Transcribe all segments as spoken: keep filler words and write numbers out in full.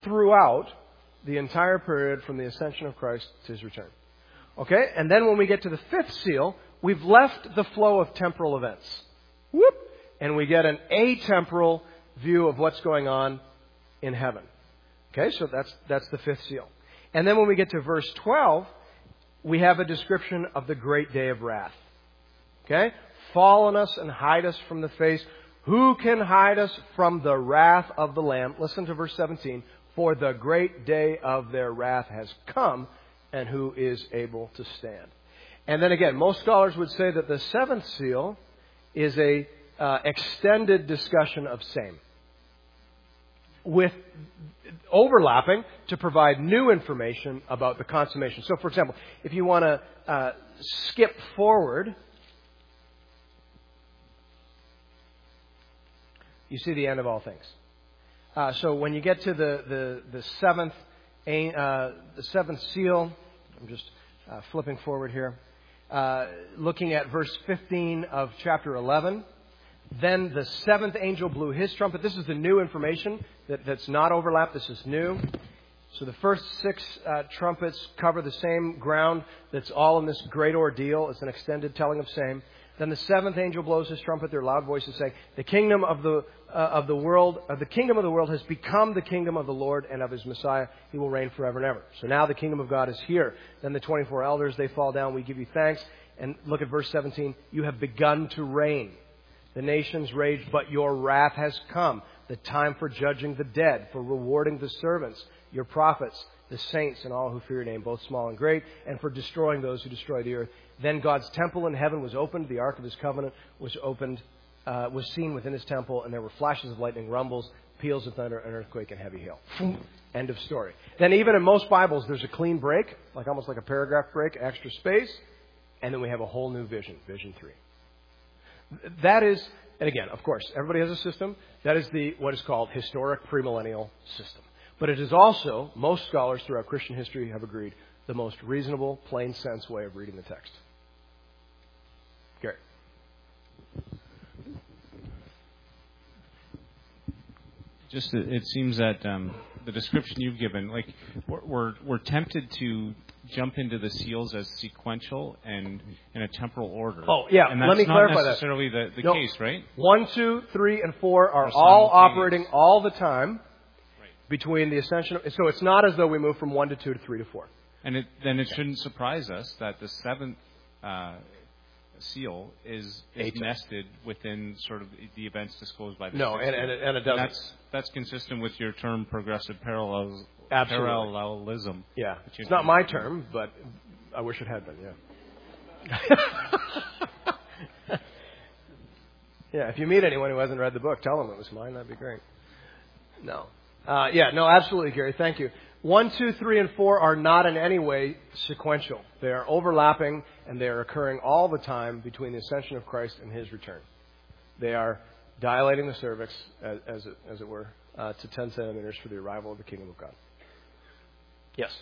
throughout the entire period from the ascension of Christ to His return. Okay? And then when we get to the fifth seal, we've left the flow of temporal events. Whoop! And we get an atemporal view of what's going on in heaven. Okay? So that's, that's the fifth seal. And then when we get to verse twelve, we have a description of the great day of wrath. Okay? Fall on us and hide us from the face. Who can hide us from the wrath of the Lamb? Listen to verse seventeen. For the great day of their wrath has come, and who is able to stand? And then again, most scholars would say that the seventh seal is a uh, extended discussion of same, with overlapping to provide new information about the consummation. So, for example, if you want to uh, skip forward, you see the end of all things. Uh, so when you get to the the, the seventh uh, the seventh seal, I'm just uh, flipping forward here, uh, looking at verse fifteen of chapter eleven. Then the seventh angel blew his trumpet. This is the new information that, that's not overlapped. This is new. So the first six uh, trumpets cover the same ground that's all in this great ordeal. It's an extended telling of same. Then the seventh angel blows his trumpet. There are loud voices saying, "The kingdom of the uh, of the world, uh, the kingdom of the world has become the kingdom of the Lord and of His Messiah. He will reign forever and ever." So now the kingdom of God is here. Then the twenty-four elders, they fall down. We give you thanks. And look at verse seventeen. You have begun to reign. The nations rage, but your wrath has come. The time for judging the dead, for rewarding the servants, your prophets, the saints, and all who fear your name, both small and great, and for destroying those who destroy the earth. Then God's temple in heaven was opened. The ark of His covenant was opened, uh, was seen within His temple, and there were flashes of lightning, rumbles, peals of thunder, an earthquake, and heavy hail. End of story. Then even in most Bibles, there's a clean break, like almost like a paragraph break, extra space, and then we have a whole new vision, vision three. That is, and again, of course, everybody has a system. That is the what is called historic premillennial system. But it is also, most scholars throughout Christian history have agreed, the most reasonable, plain sense way of reading the text. Gary. Just, it seems that um, the description you've given, like, we're, we're we're tempted to jump into the seals as sequential and in a temporal order. Oh, yeah. And that's Let me not clarify necessarily that. the, the no. case, right? One, two, three, and four are all operating all the time right. between the ascension. Of, so it's not as though we move from one to two to three to four. And it, then it shouldn't surprise us that the seventh uh, seal is, is nested within sort of the events disclosed by the No, and, and, it, and it doesn't. And that's, that's consistent with your term progressive parallels, Absolutely. parallelism. Yeah. It's not my term, but I wish it had been, yeah. Yeah, if you meet anyone who hasn't read the book, tell them it was mine. That'd be great. No. Uh, yeah, no, absolutely, Gary. Thank you. One, two, three, and four are not in any way sequential. They are overlapping, and they are occurring all the time between the ascension of Christ and His return. They are dilating the cervix, as, as, it, as it were, uh, to ten centimeters for the arrival of the kingdom of God. Yes?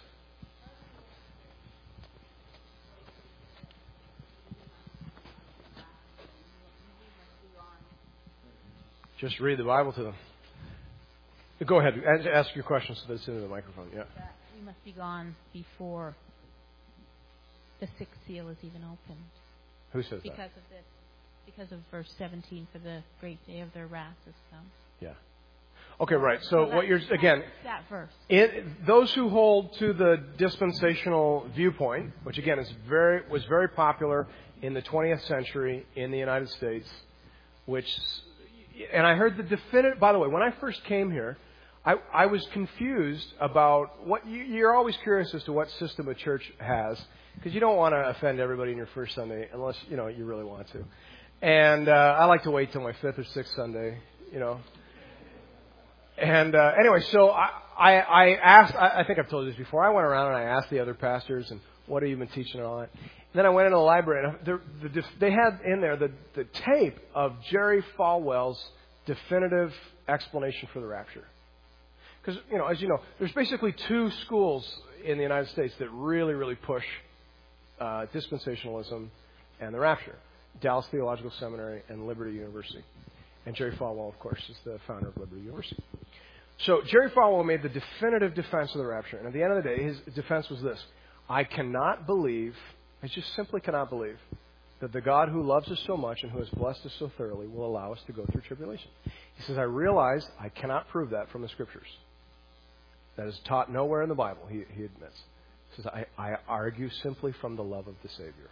Just read the Bible to them. Go ahead. Ask your question so that it's into the microphone. Yeah. We must be gone before the sixth seal is even opened. Who says because that? Because of this. Because of verse seventeen, for the great day of their wrath has come. Yeah. Okay, right. So, so what you're, again, that verse. It, those who hold to the dispensational viewpoint, which again is very was very popular in the twentieth century in the United States, which, and I heard the definitive, by the way, when I first came here, I, I was confused about what, you, you're always curious as to what system a church has, because you don't want to offend everybody in your first Sunday unless, you know, you really want to. And uh, I like to wait till my fifth or sixth Sunday, you know. And uh, anyway, so I, I, I asked, I, I think I've told you this before, I went around and I asked the other pastors, and what have you been teaching and all that. And then I went into the library, and the, the, they had in there the, the tape of Jerry Falwell's definitive explanation for the rapture. Because, you know, as you know, there's basically two schools in the United States that really, really push uh, dispensationalism and the rapture. Dallas Theological Seminary and Liberty University. And Jerry Falwell, of course, is the founder of Liberty University. So Jerry Falwell made the definitive defense of the rapture. And at the end of the day, his defense was this. I cannot believe, I just simply cannot believe, that the God who loves us so much and who has blessed us so thoroughly will allow us to go through tribulation. He says, I realize I cannot prove that from the Scriptures. That is taught nowhere in the Bible, he, he admits. He says, I, I argue simply from the love of the Savior.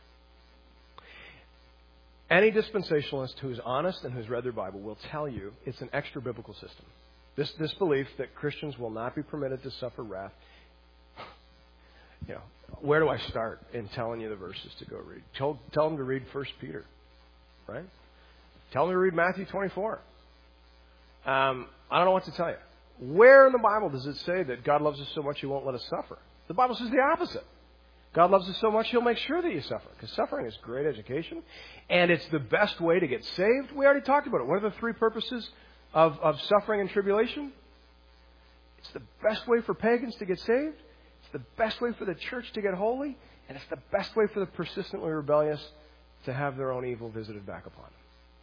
Any dispensationalist who is honest and who's read their Bible will tell you it's an extra-biblical system. This, this belief that Christians will not be permitted to suffer wrath. You know, where do I start in telling you the verses to go read? Tell, tell them to read First Peter, right? Tell them to read Matthew twenty-four. Um, I don't know what to tell you. Where in the Bible does it say that God loves us so much He won't let us suffer? The Bible says the opposite. God loves us so much He'll make sure that you suffer. Because suffering is great education. And it's the best way to get saved. We already talked about it. What are the three purposes of, of suffering and tribulation? It's the best way for pagans to get saved. It's the best way for the church to get holy. And it's the best way for the persistently rebellious to have their own evil visited back upon them.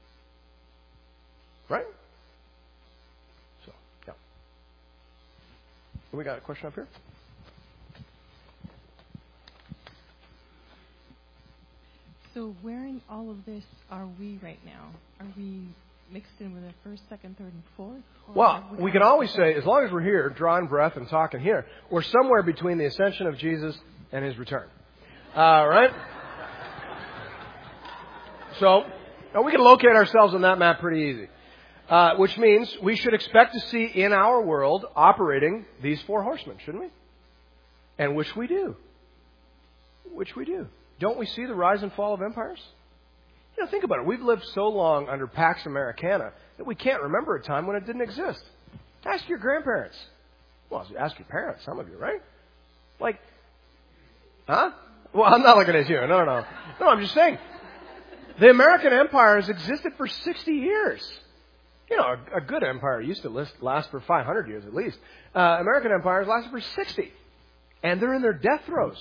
Right? So, yeah. We got a question up here? So where in all of this are we right now? Are we mixed in with the first, second, third, and fourth? Well, we can always say, as long as we're here, drawing breath and talking here, we're somewhere between the ascension of Jesus and His return. All right? So, now we can locate ourselves on that map pretty easy. Uh, which means we should expect to see in our world operating these four horsemen, shouldn't we? And which we do. Which we do. Don't we see the rise and fall of empires? You know, think about it. We've lived so long under Pax Americana that we can't remember a time when it didn't exist. Ask your grandparents. Well, ask your parents, some of you, right? Like, huh? Well, I'm not looking at you. No, no, no. No, I'm just saying. The American empire has existed for sixty years. You know, a, a good empire used to last, last for five hundred years at least. Uh, American empires lasted for sixty. And they're in their death throes.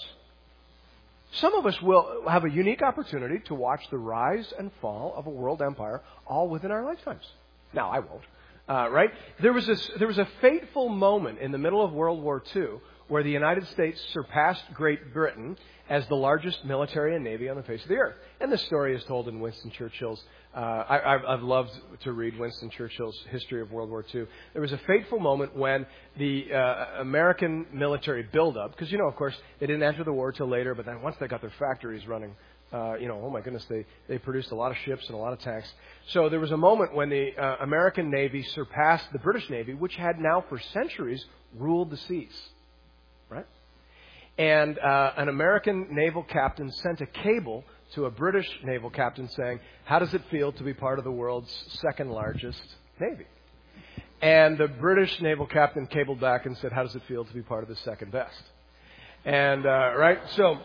Some of us will have a unique opportunity to watch the rise and fall of a world empire all within our lifetimes. Now, I won't. Uh, right? There was, a, there was a fateful moment in the middle of World War Two where the United States surpassed Great Britain as the largest military and navy on the face of the earth. And the story is told in Winston Churchill's, uh, I, I've, I've loved to read Winston Churchill's history of World War Two. There was a fateful moment when the uh, American military buildup, because, you know, of course, they didn't enter the war till later, but then once they got their factories running, uh, you know, oh my goodness, they, they produced a lot of ships and a lot of tanks. So there was a moment when the uh, American Navy surpassed the British Navy, which had now for centuries ruled the seas. Right? And uh, an American naval captain sent a cable to a British naval captain saying, how does it feel to be part of the world's second largest navy? And the British naval captain cabled back and said, how does it feel to be part of the second best? And, uh, right? So,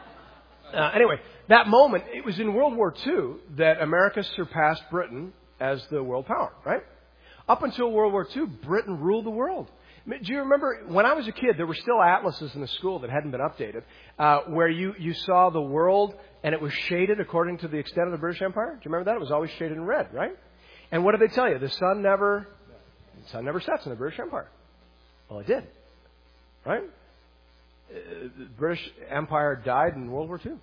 uh, anyway, that moment, it was in World War Two that America surpassed Britain as the world power, right? Up until World War Two, Britain ruled the world. Do you remember, when I was a kid, there were still atlases in the school that hadn't been updated, uh, where you, you saw the world and it was shaded according to the extent of the British Empire? Do you remember that? It was always shaded in red, right? And what did they tell you? The sun never, the sun never sets in the British Empire. Well, it did, right? Uh, the British Empire died in World War Two.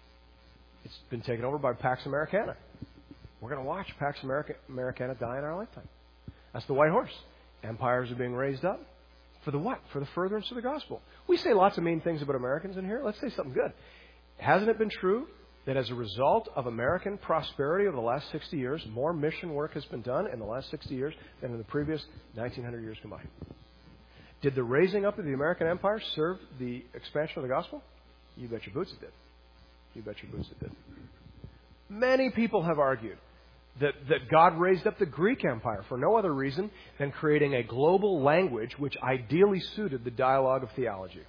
It's been taken over by Pax Americana. We're going to watch Pax America, Americana die in our lifetime. That's the white horse. Empires are being raised up. For the what? For the furtherance of the gospel. We say lots of mean things about Americans in here. Let's say something good. Hasn't it been true that as a result of American prosperity over the last sixty years, more mission work has been done in the last sixty years than in the previous nineteen hundred years combined? Did the raising up of the American empire serve the expansion of the gospel? You bet your boots it did. You bet your boots it did. Many people have argued That, that God raised up the Greek Empire for no other reason than creating a global language which ideally suited the dialogue of theology.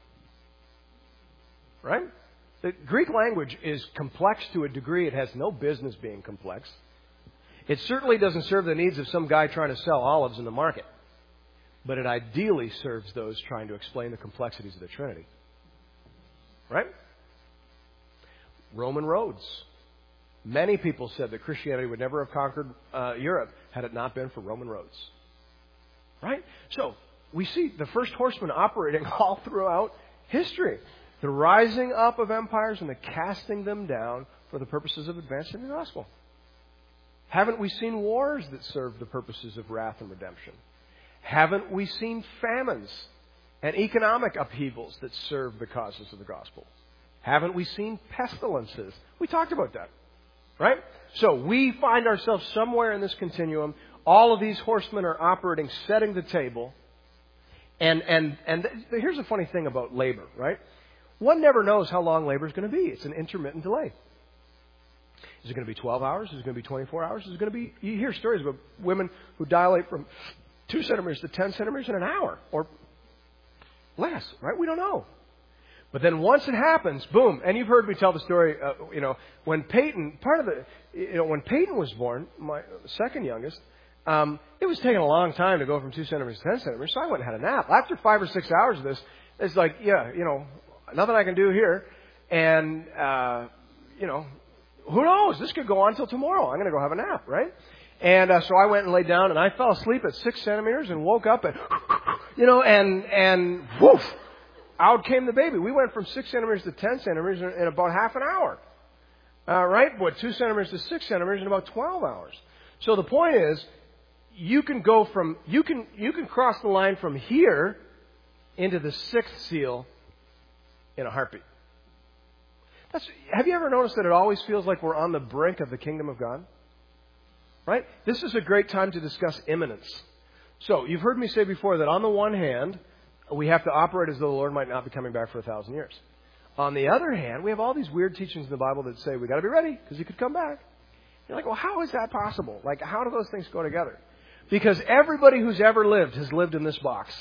Right? The Greek language is complex to a degree it has no business being complex. It certainly doesn't serve the needs of some guy trying to sell olives in the market. But it ideally serves those trying to explain the complexities of the Trinity. Right? Roman roads. Many people said that Christianity would never have conquered uh, Europe had it not been for Roman roads. Right? So, we see the first horseman operating all throughout history. The rising up of empires and the casting them down for the purposes of advancing the gospel. Haven't we seen wars that serve the purposes of wrath and redemption? Haven't we seen famines and economic upheavals that serve the causes of the gospel? Haven't we seen pestilences? We talked about that, right? So we find ourselves somewhere in this continuum. All of these horsemen are operating, setting the table. And, and, and here's the funny thing about labor, right? One never knows how long labor is going to be. It's an intermittent delay. Is it going to be twelve hours? Is it going to be twenty-four hours? Is it going to be... You hear stories about women who dilate from two centimeters to ten centimeters in an hour or less, right? We don't know. But then once it happens, boom. And you've heard me tell the story, uh, you know, when Peyton, part of the, you know, when Peyton was born, my second youngest, um, it was taking a long time to go from two centimeters to ten centimeters, so I went and had a nap. After five or six hours of this, it's like, yeah, you know, nothing I can do here. And, uh, you know, who knows? This could go on until tomorrow. I'm going to go have a nap, right? And uh, so I went and laid down, and I fell asleep at six centimeters and woke up and, you know, and, and woof, out came the baby. We went from six centimeters to ten centimeters in, in about half an hour. Uh, right? What, two centimeters to six centimeters in about twelve hours. So the point is, you can go from, you can, you can cross the line from here into the sixth seal in a heartbeat. That's, have you ever noticed that it always feels like we're on the brink of the kingdom of God? Right? This is a great time to discuss imminence. So, you've heard me say before that on the one hand, we have to operate as though the Lord might not be coming back for a thousand years. On the other hand, we have all these weird teachings in the Bible that say we got to be ready because He could come back. You're like, well, how is that possible? Like, how do those things go together? Because everybody who's ever lived has lived in this box.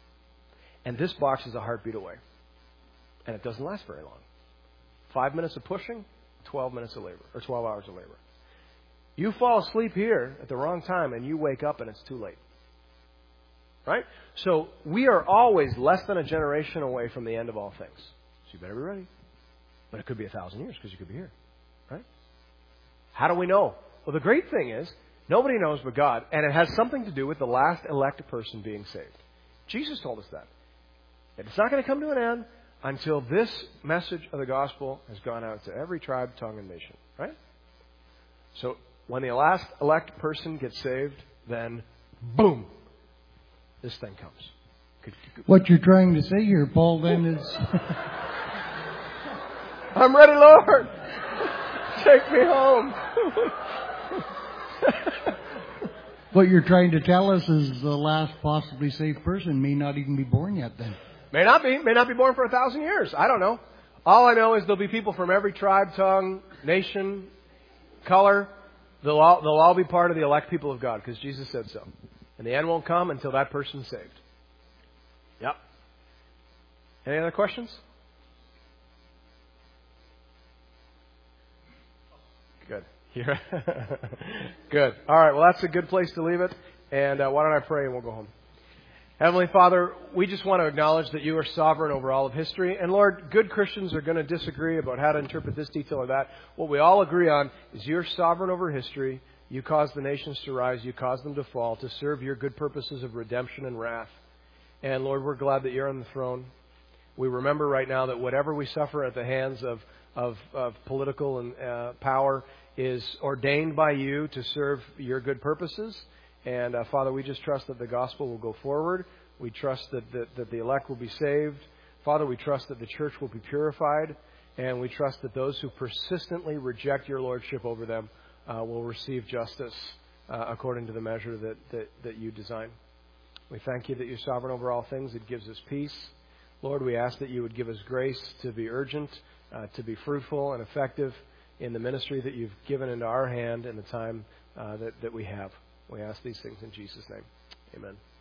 And this box is a heartbeat away. And it doesn't last very long. Five minutes of pushing, twelve minutes of labor, or twelve hours of labor. You fall asleep here at the wrong time and you wake up and it's too late. Right? So we are always less than a generation away from the end of all things. So you better be ready. But it could be a thousand years because you could be here. Right? How do we know? Well, the great thing is, nobody knows but God. And it has something to do with the last elect person being saved. Jesus told us that. It's not going to come to an end until this message of the gospel has gone out to every tribe, tongue, and nation. Right? So when the last elect person gets saved, then boom, this thing comes. What you're trying to say here, Paul, then is... I'm ready, Lord. Take me home. What you're trying to tell us is the last possibly saved person may not even be born yet then. May not be. May not be born for a thousand years. I don't know. All I know is there'll be people from every tribe, tongue, nation, color. They'll all, they'll all be part of the elect people of God because Jesus said so. And the end won't come until that person's saved. Yep. Any other questions? Good. Yeah. Good. All right. Well, that's a good place to leave it. And uh, why don't I pray and we'll go home. Heavenly Father, we just want to acknowledge that you are sovereign over all of history. And Lord, good Christians are going to disagree about how to interpret this detail or that. What we all agree on is you're sovereign over history. You caused the nations to rise. You caused them to fall to serve your good purposes of redemption and wrath. And Lord, we're glad that you're on the throne. We remember right now that whatever we suffer at the hands of, of, of political and uh, power is ordained by you to serve your good purposes. And, uh, Father, we just trust that the gospel will go forward. We trust that, that, that the elect will be saved. Father, we trust that the church will be purified. And we trust that those who persistently reject your lordship over them uh, will receive justice uh, according to the measure that, that, that you design. We thank you that you're sovereign over all things. It gives us peace. Lord, we ask that you would give us grace to be urgent, uh, to be fruitful and effective in the ministry that you've given into our hand in the time uh, that, that we have. We ask these things in Jesus' name. Amen.